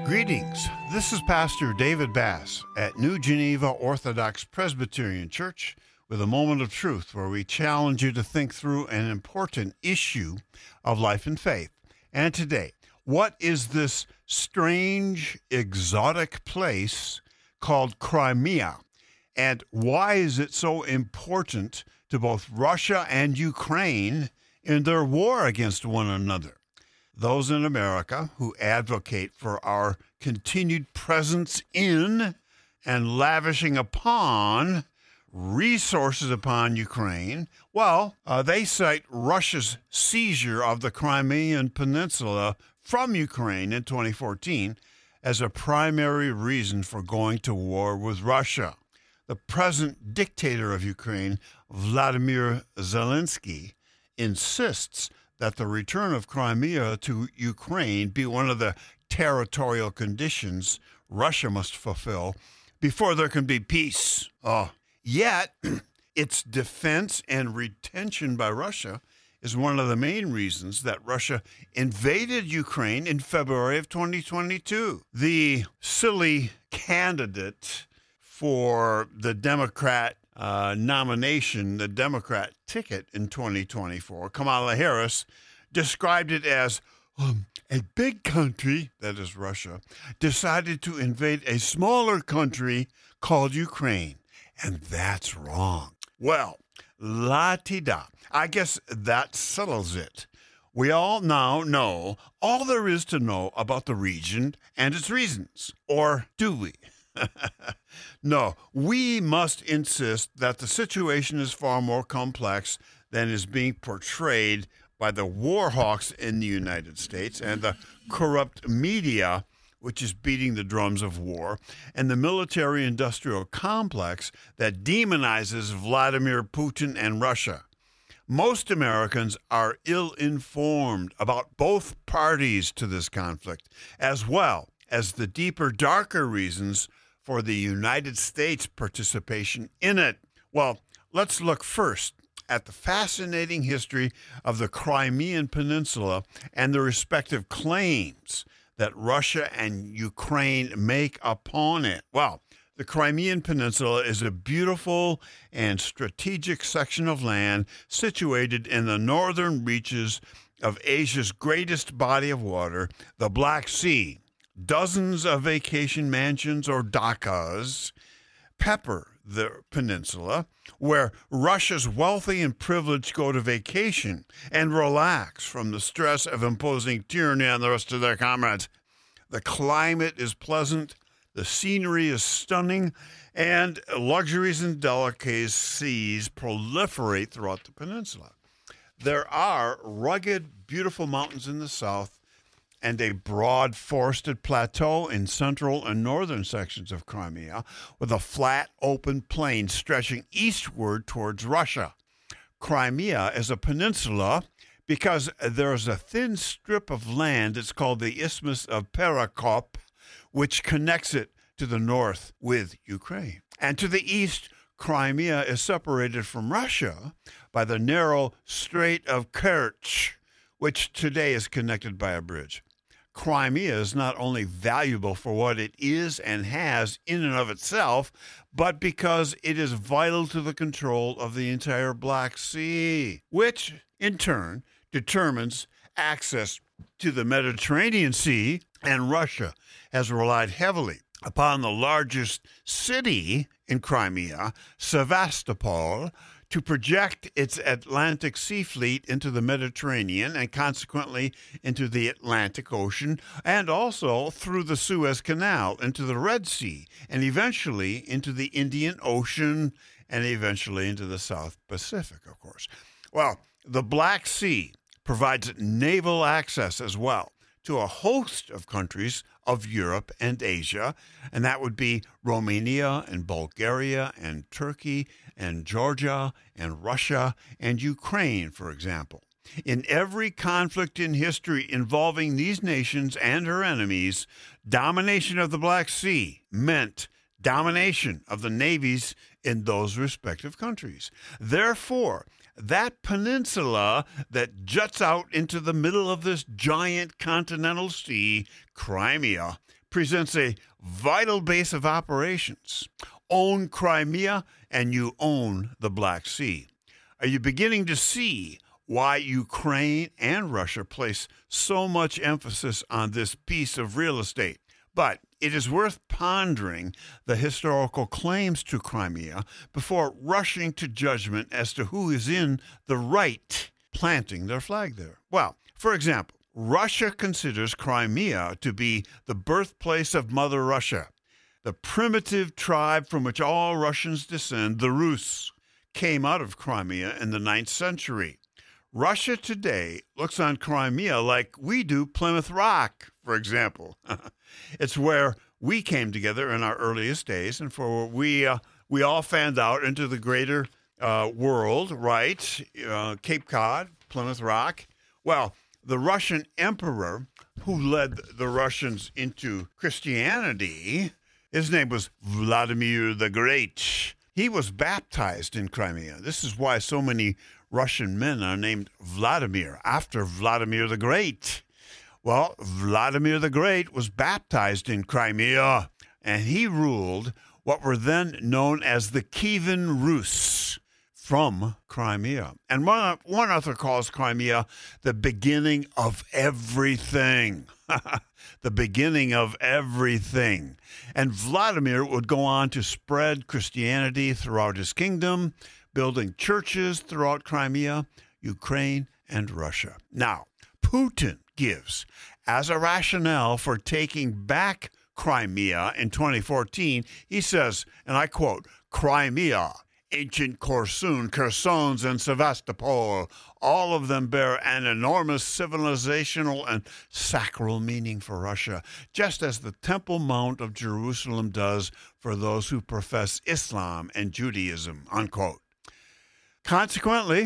Greetings. This is Pastor David Bass at New Geneva Orthodox Presbyterian Church with a moment of truth where we challenge you to think through an important issue of life and faith. And today, what is this strange, exotic place called Crimea? And why is it so important to both Russia and Ukraine in their war against one another? Those in America who advocate for our continued presence in and lavishing upon resources upon Ukraine, they cite Russia's seizure of the Crimean Peninsula from Ukraine in 2014 as a primary reason for going to war with Russia. The present dictator of Ukraine, Vladimir Zelensky, insists that the return of Crimea to Ukraine be one of the territorial conditions Russia must fulfill before there can be peace. Yet, its defense and retention by Russia is one of the main reasons that Russia invaded Ukraine in February of 2022. The silly candidate for the Democrat nomination, the Democrat ticket in 2024, Kamala Harris, described it as a big country, that is Russia, decided to invade a smaller country called Ukraine. And that's wrong. Well, la-ti-da. I guess that settles it. We all now know all there is to know about the region and its reasons. Or do we? No, we must insist that the situation is far more complex than is being portrayed by the war hawks in the United States and the corrupt media, which is beating the drums of war, and the military-industrial complex that demonizes Vladimir Putin and Russia. Most Americans are ill-informed about both parties to this conflict, as well as the deeper, darker reasons for the United States participation in it. Well, let's look first at the fascinating history of the Crimean Peninsula and the respective claims that Russia and Ukraine make upon it. Well, the Crimean Peninsula is a beautiful and strategic section of land situated in the northern reaches of Asia's greatest body of water, the Black Sea. Dozens of vacation mansions or dakas pepper the peninsula, where Russia's wealthy and privileged go to vacation and relax from the stress of imposing tyranny on the rest of their comrades. The climate is pleasant, the scenery is stunning, and luxuries and delicacies proliferate throughout the peninsula. There are rugged, beautiful mountains in the south, and a broad forested plateau in central and northern sections of Crimea, with a flat, open plain stretching eastward towards Russia. Crimea is a peninsula because there's a thin strip of land, it's called the Isthmus of Perekop, which connects it to the north with Ukraine. And to the east, Crimea is separated from Russia by the narrow Strait of Kerch, which today is connected by a bridge. Crimea is not only valuable for what it is and has in and of itself, but because it is vital to the control of the entire Black Sea, which in turn determines access to the Mediterranean Sea, and Russia has relied heavily upon the largest city in Crimea, Sevastopol, to project its Atlantic Sea fleet into the Mediterranean and consequently into the Atlantic Ocean, and also through the Suez Canal into the Red Sea, and eventually into the Indian Ocean, and eventually into the South Pacific, of course. Well, the Black Sea provides naval access as well to a host of countries of Europe and Asia, and that would be Romania and Bulgaria and Turkey and Georgia and Russia and Ukraine, for example. In every conflict in history involving these nations and her enemies, domination of the Black Sea meant domination of the navies in those respective countries. Therefore, that peninsula that juts out into the middle of this giant continental sea, Crimea, presents a vital base of operations. Own Crimea and you own the Black Sea. Are you beginning to see why Ukraine and Russia place so much emphasis on this piece of real estate? But it is worth pondering the historical claims to Crimea before rushing to judgment as to who is in the right planting their flag there. Well, for example, Russia considers Crimea to be the birthplace of Mother Russia. The primitive tribe from which all Russians descend, the Rus, came out of Crimea in the 9th century. Russia today looks on Crimea like we do Plymouth Rock, for example. It's where we came together in our earliest days, and for we all fanned out into the greater world, right? Cape Cod, Plymouth Rock. Well, the Russian emperor who led the Russians into Christianity, his name was Vladimir the Great. He was baptized in Crimea. This is why so many Russian men are named Vladimir, after Vladimir the Great. Well, Vladimir the Great was baptized in Crimea, and he ruled what were then known as the Kievan Rus from Crimea. And one author calls Crimea the beginning of everything. The beginning of everything. And Vladimir would go on to spread Christianity throughout his kingdom, building churches throughout Crimea, Ukraine, and Russia. Now, Putin gives as a rationale for taking back Crimea in 2014, he says, and I quote, Crimea, ancient Kherson, and Sevastopol, all of them bear an enormous civilizational and sacral meaning for Russia, just as the Temple Mount of Jerusalem does for those who profess Islam and Judaism, unquote. Consequently,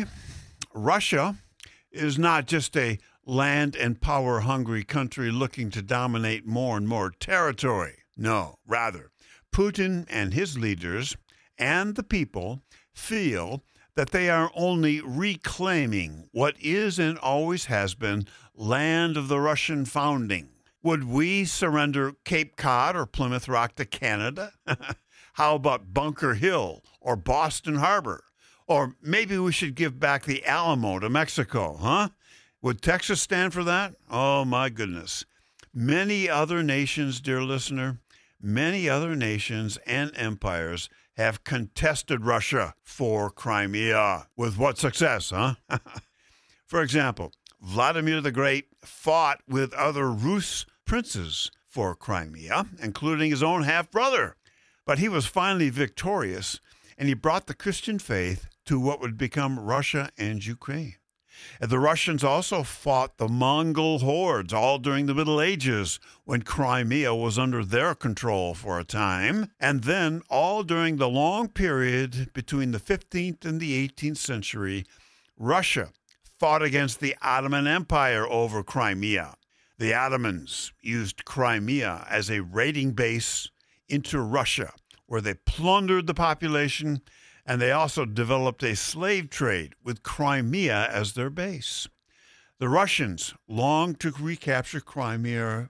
Russia is not just a land and power-hungry country looking to dominate more and more territory. No, rather, Putin and his leaders and the people feel that they are only reclaiming what is and always has been land of the Russian founding. Would we surrender Cape Cod or Plymouth Rock to Canada? How about Bunker Hill or Boston Harbor? Or maybe we should give back the Alamo to Mexico, huh? Would Texas stand for that? Oh, my goodness. Many other nations, dear listener, many other nations and empires have contested Russia for Crimea. With what success, huh? For example, Vladimir the Great fought with other Rus princes for Crimea, including his own half-brother. But he was finally victorious, and he brought the Christian faith to what would become Russia and Ukraine. And the Russians also fought the Mongol hordes all during the Middle Ages when Crimea was under their control for a time, and then all during the long period between the 15th and the 18th century, Russia fought against the Ottoman Empire over Crimea. The Ottomans used Crimea as a raiding base into Russia, where they plundered the population, and they also developed a slave trade with Crimea as their base. The Russians longed to recapture Crimea,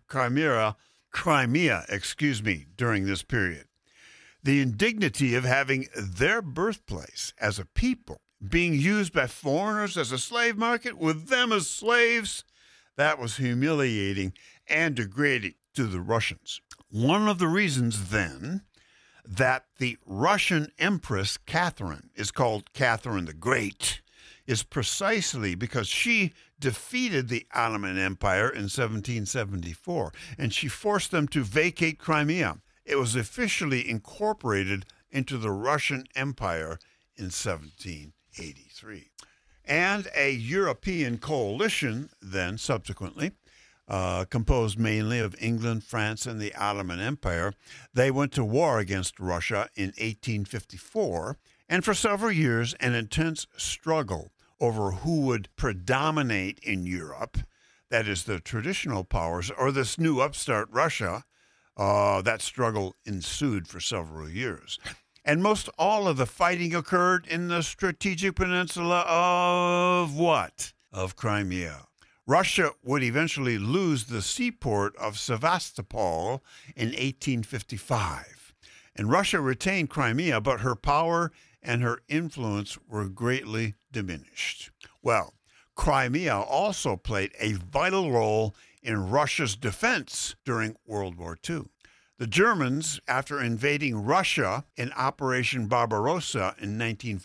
during this period. The indignity of having their birthplace as a people being used by foreigners as a slave market with them as slaves, that was humiliating and degrading to the Russians. One of the reasons, then, that the Russian Empress Catherine is called Catherine the Great is precisely because she defeated the Ottoman Empire in 1774, and she forced them to vacate Crimea. It was officially incorporated into the Russian Empire in 1783. And a European coalition then, subsequently, composed mainly of England, France, and the Ottoman Empire, they went to war against Russia in 1854, and for several years an intense struggle over who would predominate in Europe, that is the traditional powers, or this new upstart Russia. That struggle ensued for several years. And most all of the fighting occurred in the strategic peninsula of what? Of Crimea. Russia would eventually lose the seaport of Sevastopol in 1855. And Russia retained Crimea, but her power and her influence were greatly diminished. Well, Crimea also played a vital role in Russia's defense during World War II. The Germans, after invading Russia in Operation Barbarossa in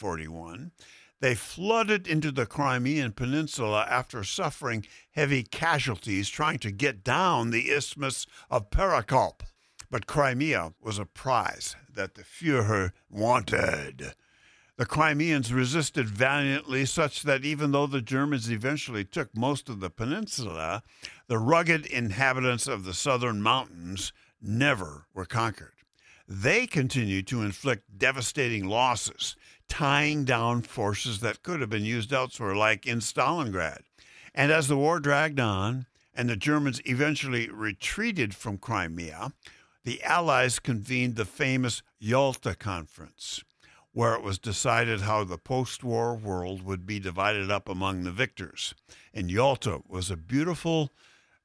1941, they flooded into the Crimean Peninsula after suffering heavy casualties trying to get down the Isthmus of Perekop. But Crimea was a prize that the Führer wanted. The Crimeans resisted valiantly, such that even though the Germans eventually took most of the peninsula, the rugged inhabitants of the southern mountains never were conquered. They continued to inflict devastating losses, tying down forces that could have been used elsewhere, like in Stalingrad. And as the war dragged on and the Germans eventually retreated from Crimea, the Allies convened the famous Yalta Conference, where it was decided how the post-war world would be divided up among the victors. And Yalta was a beautiful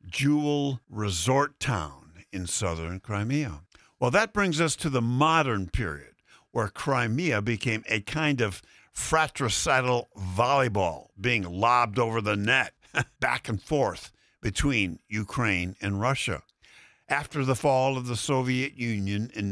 jewel resort town in southern Crimea. Well, that brings us to the modern period, where Crimea became a kind of fratricidal volleyball being lobbed over the net, back and forth between Ukraine and Russia. After the fall of the Soviet Union in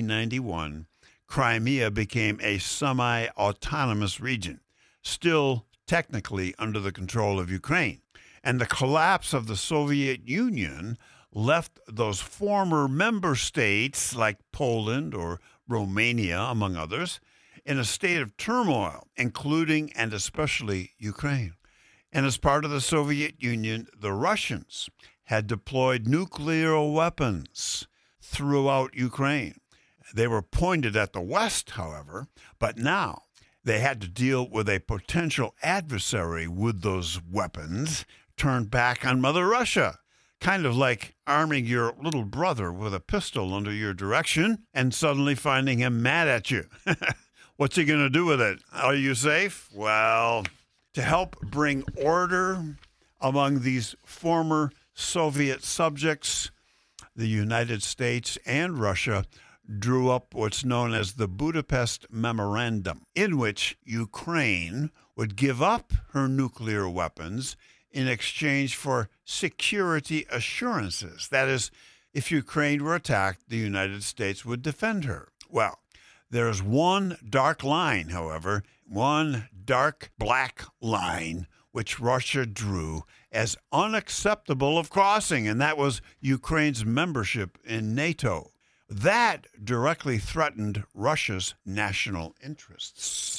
1991, Crimea became a semi-autonomous region, still technically under the control of Ukraine. And the collapse of the Soviet Union left those former member states like Poland or Romania, among others, in a state of turmoil, including and especially Ukraine. And as part of the Soviet Union, the Russians had deployed nuclear weapons throughout Ukraine. They were pointed at the West, however, but now they had to deal with a potential adversary with those weapons turned back on Mother Russia. Kind of like arming your little brother with a pistol under your direction and suddenly finding him mad at you. What's he going to do with it? Are you safe? Well, to help bring order among these former Soviet subjects, the United States and Russia drew up what's known as the Budapest Memorandum, in which Ukraine would give up her nuclear weapons in exchange for security assurances. That is, if Ukraine were attacked, the United States would defend her. Well, there's one dark line, however, one dark black line, which Russia drew as unacceptable of crossing, and that was Ukraine's membership in NATO. That directly threatened Russia's national interests.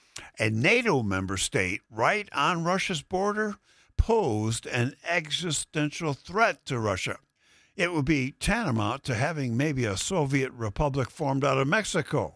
A NATO member state right on Russia's border posed an existential threat to Russia. It would be tantamount to having maybe a Soviet republic formed out of Mexico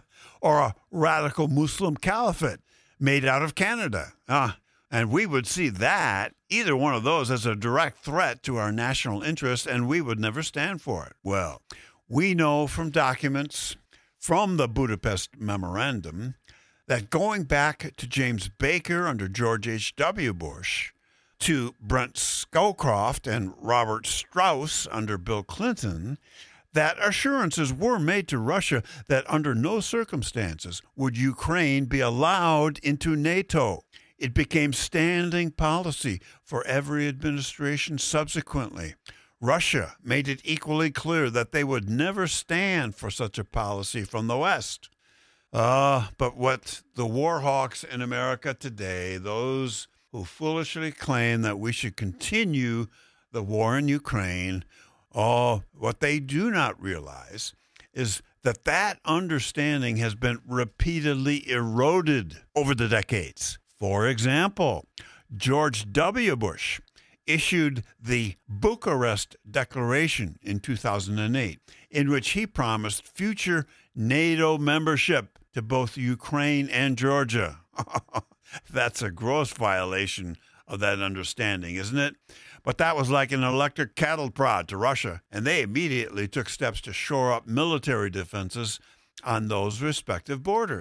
or a radical Muslim caliphate made out of Canada. And we would see that, either one of those, as a direct threat to our national interest, and we would never stand for it. Well, we know from documents from the Budapest Memorandum that going back to James Baker under George H.W. Bush, to Brent Scowcroft and Robert Strauss under Bill Clinton, that assurances were made to Russia that under no circumstances would Ukraine be allowed into NATO. It became standing policy for every administration subsequently. Russia made it equally clear that they would never stand for such a policy from the West. But what the war hawks in America today, those who foolishly claim that we should continue the war in Ukraine, what they do not realize is that that understanding has been repeatedly eroded over the decades. For example, George W. Bush issued the Bucharest Declaration in 2008, in which he promised future NATO membership to both Ukraine and Georgia. That's a gross violation of that understanding, isn't it? But that was like an electric cattle prod to Russia, and they immediately took steps to shore up military defenses on those respective borders.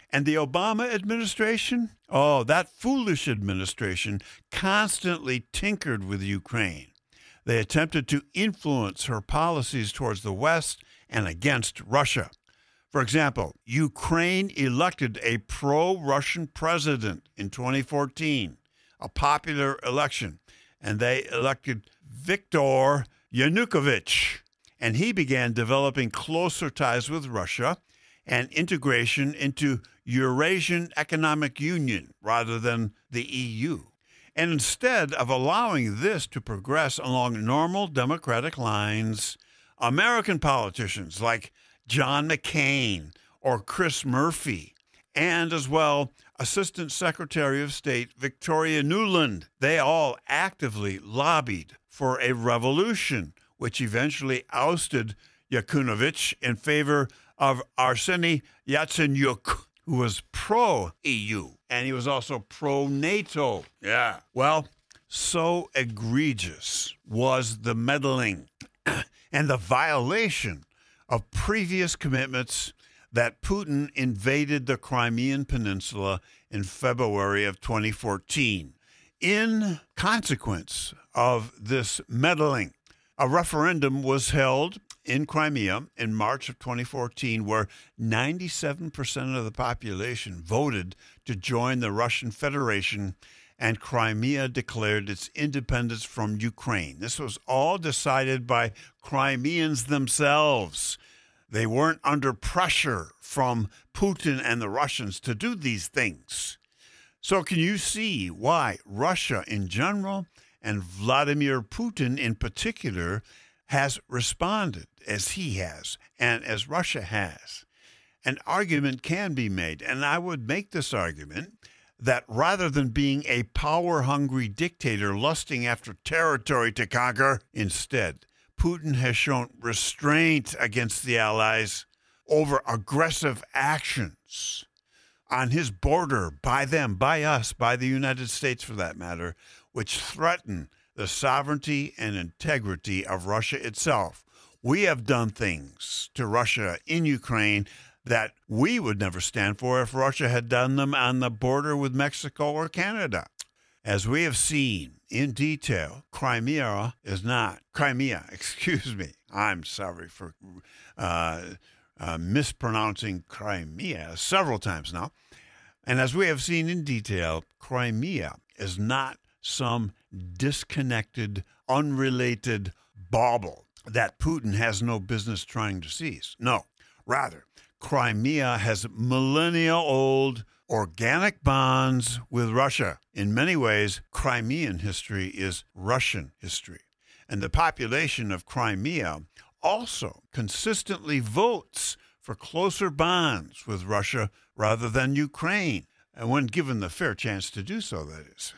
And the Obama administration, oh, that foolish administration constantly tinkered with Ukraine. They attempted to influence her policies towards the West and against Russia. For example, Ukraine elected a pro-Russian president in 2014, a popular election, and they elected Viktor Yanukovych, and he began developing closer ties with Russia and integration into Eurasian Economic Union rather than the EU. And instead of allowing this to progress along normal democratic lines, American politicians like John McCain or Chris Murphy, and as well Assistant Secretary of State Victoria Nuland, they all actively lobbied for a revolution, which eventually ousted Yanukovych in favor of Arseniy Yatsenyuk, who was pro-EU, and he was also pro-NATO. Yeah. Well, so egregious was the meddling and the violation of previous commitments that Putin invaded the Crimean Peninsula in February of 2014. In consequence of this meddling, a referendum was held in Crimea in March of 2014, where 97% of the population voted to join the Russian Federation, and Crimea declared its independence from Ukraine. This was all decided by Crimeans themselves. They weren't under pressure from Putin and the Russians to do these things. So can you see why Russia in general and Vladimir Putin in particular has responded as he has and as Russia has? An argument can be made, and I would make this argument, that rather than being a power-hungry dictator lusting after territory to conquer, instead, Putin has shown restraint against the Allies over aggressive actions on his border by them, by us, by the United States for that matter, which threaten the sovereignty and integrity of Russia itself. We have done things to Russia in Ukraine that we would never stand for if Russia had done them on the border with Mexico or Canada. As we have seen in detail, Crimea, I'm sorry for mispronouncing Crimea several times now. And as we have seen in detail, Crimea is not some disconnected, unrelated bauble that Putin has no business trying to seize. No, rather, Crimea has millennia-old organic bonds with Russia. In many ways, Crimean history is Russian history. And the population of Crimea also consistently votes for closer bonds with Russia rather than Ukraine, and when given the fair chance to do so, that is.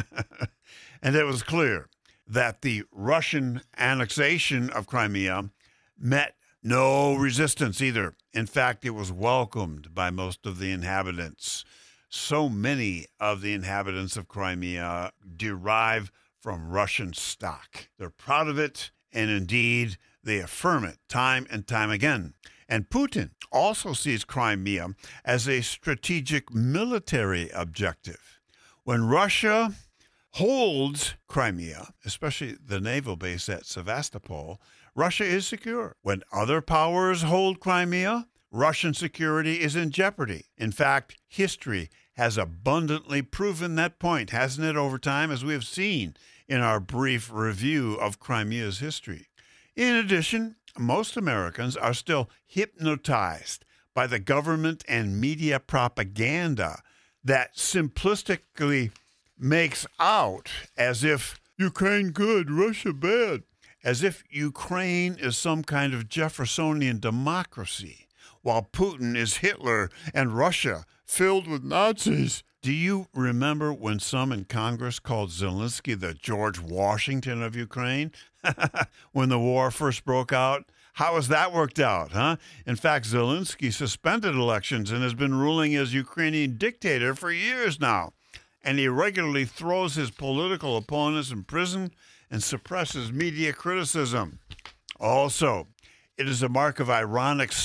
And it was clear that the Russian annexation of Crimea met no resistance either. In fact, it was welcomed by most of the inhabitants. So many of the inhabitants of Crimea derive from Russian stock. They're proud of it, and indeed, they affirm it time and time again. And Putin also sees Crimea as a strategic military objective. When Russia holds Crimea, especially the naval base at Sevastopol, Russia is secure. When other powers hold Crimea, Russian security is in jeopardy. In fact, history has abundantly proven that point, hasn't it, over time, as we have seen in our brief review of Crimea's history. In addition, most Americans are still hypnotized by the government and media propaganda that simplistically makes out as if Ukraine good, Russia bad, as if Ukraine is some kind of Jeffersonian democracy, while Putin is Hitler and Russia filled with Nazis. Do you remember when some in Congress called Zelensky the George Washington of Ukraine when the war first broke out? How has that worked out, huh? In fact, Zelensky suspended elections and has been ruling as Ukrainian dictator for years now. And he regularly throws his political opponents in prison and suppresses media criticism. Also, it is a mark of ironic stupidity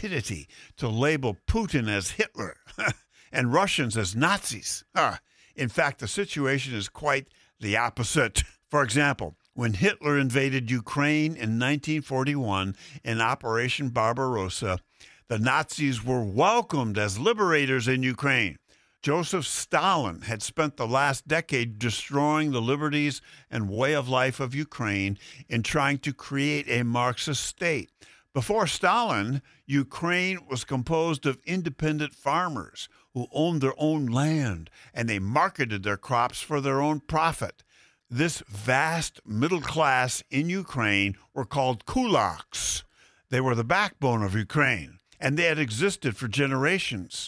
stupidity to label Putin as Hitler and Russians as Nazis. In fact, the situation is quite the opposite. For example, when Hitler invaded Ukraine in 1941 in Operation Barbarossa, the Nazis were welcomed as liberators in Ukraine. Joseph Stalin had spent the last decade destroying the liberties and way of life of Ukraine in trying to create a Marxist state. Before Stalin, Ukraine was composed of independent farmers who owned their own land, and they marketed their crops for their own profit. This vast middle class in Ukraine were called kulaks. They were the backbone of Ukraine, and they had existed for generations.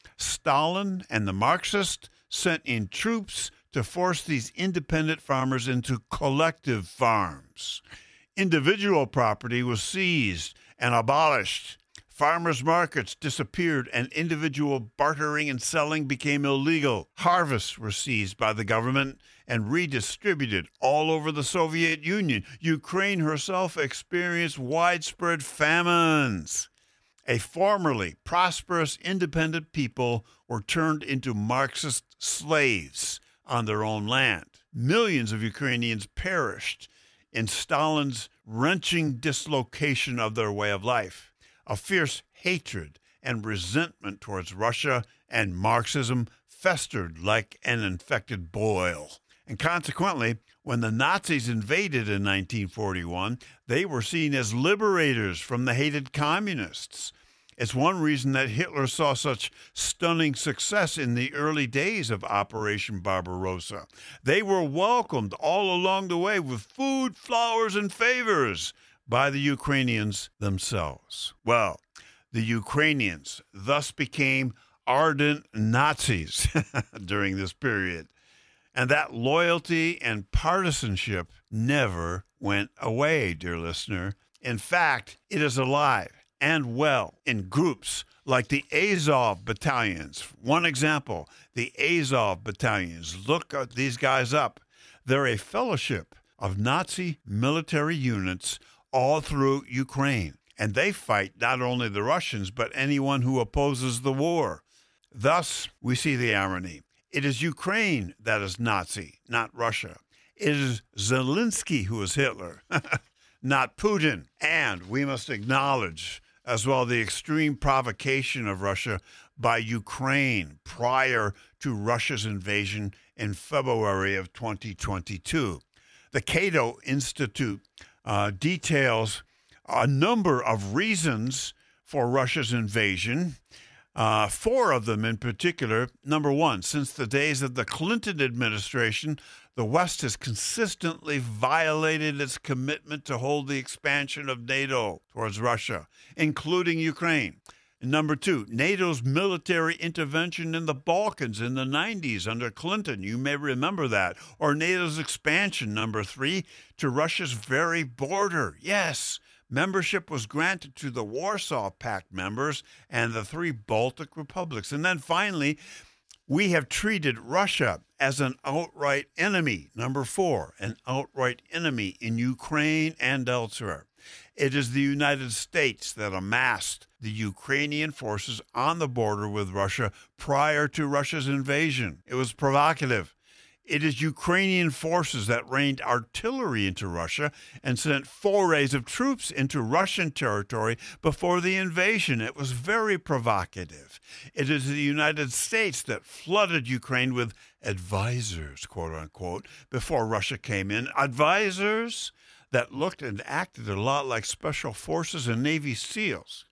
Stalin and the Marxists sent in troops to force these independent farmers into collective farms. Individual property was seized and abolished. Farmers' markets disappeared and individual bartering and selling became illegal. Harvests were seized by the government and redistributed all over the Soviet Union. Ukraine herself experienced widespread famines. A formerly prosperous, independent people were turned into Marxist slaves on their own land. Millions of Ukrainians perished in Stalin's wrenching dislocation of their way of life. A fierce hatred and resentment towards Russia and Marxism festered like an infected boil. And consequently, when the Nazis invaded in 1941, they were seen as liberators from the hated communists. It's one reason that Hitler saw such stunning success in the early days of Operation Barbarossa. They were welcomed all along the way with food, flowers, and favors by the Ukrainians themselves. Well, the Ukrainians thus became ardent Nazis during this period. And that loyalty and partisanship never went away, dear listener. In fact, it is alive and well in groups like the Azov battalions. One example, the Azov battalions. Look these guys up. They're a fellowship of Nazi military units all through Ukraine. And they fight not only the Russians, but anyone who opposes the war. Thus, we see the irony. It is Ukraine that is Nazi, not Russia. It is Zelensky who is Hitler, not Putin. And we must acknowledge as well the extreme provocation of Russia by Ukraine prior to Russia's invasion in February of 2022. The Cato Institute details a number of reasons for Russia's invasion. Four of them in particular. Number one, since the days of the Clinton administration, the West has consistently violated its commitment to hold the expansion of NATO towards Russia, including Ukraine. And number two, NATO's military intervention in the Balkans in the 90s under Clinton. You may remember that. Or NATO's expansion, number three, to Russia's very border. Yes. Membership was granted to the Warsaw Pact members and the three Baltic republics. And then finally, we have treated Russia as an outright enemy. Number four, an outright enemy in Ukraine and elsewhere. It is the United States that amassed the Ukrainian forces on the border with Russia prior to Russia's invasion. It was provocative. It is Ukrainian forces that rained artillery into Russia and sent forays of troops into Russian territory before the invasion. It was very provocative. It is the United States that flooded Ukraine with advisors, quote unquote, before Russia came in. Advisors that looked and acted a lot like special forces and Navy SEALs.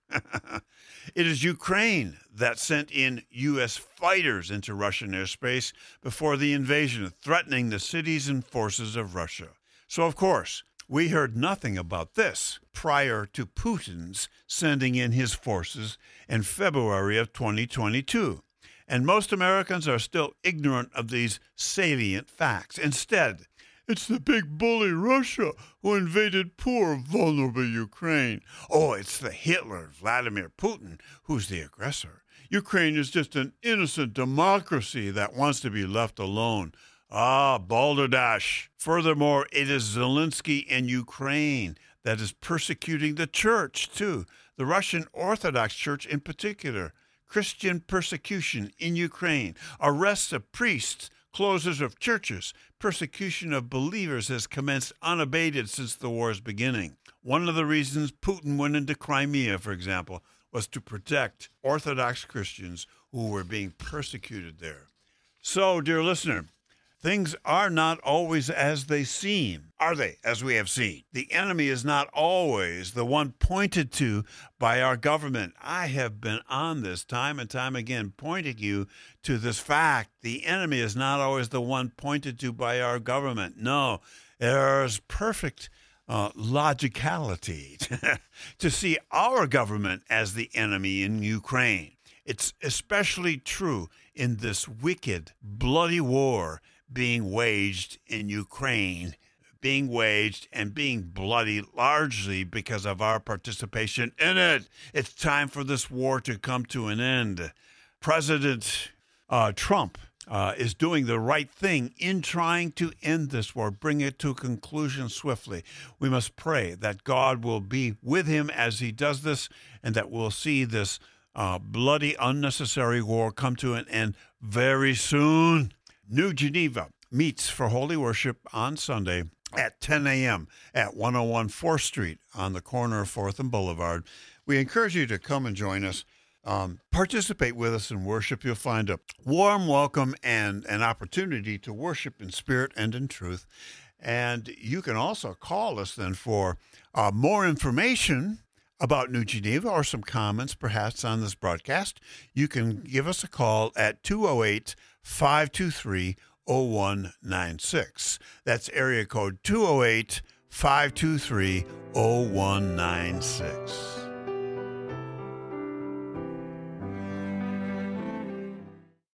It is Ukraine that sent in U.S. fighters into Russian airspace before the invasion, threatening the cities and forces of Russia. So, of course, we heard nothing about this prior to Putin's sending in his forces in February of 2022. And most Americans are still ignorant of these salient facts. Instead, it's the big bully Russia who invaded poor, vulnerable Ukraine. Oh, it's the Hitler, Vladimir Putin, who's the aggressor. Ukraine is just an innocent democracy that wants to be left alone. Ah, balderdash. Furthermore, it is Zelensky and Ukraine that is persecuting the church, too. the Russian Orthodox Church in particular, Christian persecution in Ukraine, arrests of priests, closures of churches, persecution of believers has commenced unabated since the war's beginning. One of the reasons Putin went into Crimea, for example, was to protect Orthodox Christians who were being persecuted there. So, dear listener, things are not always as they seem, are they, as we have seen? The enemy is not always the one pointed to by our government. I have been on this time and time again, pointing you to this fact. The enemy is not always the one pointed to by our government. No, there's perfect logicality to see our government as the enemy in Ukraine. It's especially true in this wicked, bloody war being waged in Ukraine, being waged and being bloody largely because of our participation in it. It's time for this war to come to an end. President Trump is doing the right thing in trying to end this war, bring it to a conclusion swiftly. We must pray that God will be with him as he does this, and that we'll see this bloody, unnecessary war come to an end very soon. New Geneva meets for Holy Worship on Sunday at 10 a.m. at 101 4th Street on the corner of 4th and Boulevard. We encourage you to come and join us. Participate with us in worship. You'll find a warm welcome and an opportunity to worship in spirit and in truth. And you can also call us then for more information about New Geneva or some comments perhaps on this broadcast. You can give us a call at 208-523-0196. That's area code 208-523-0196.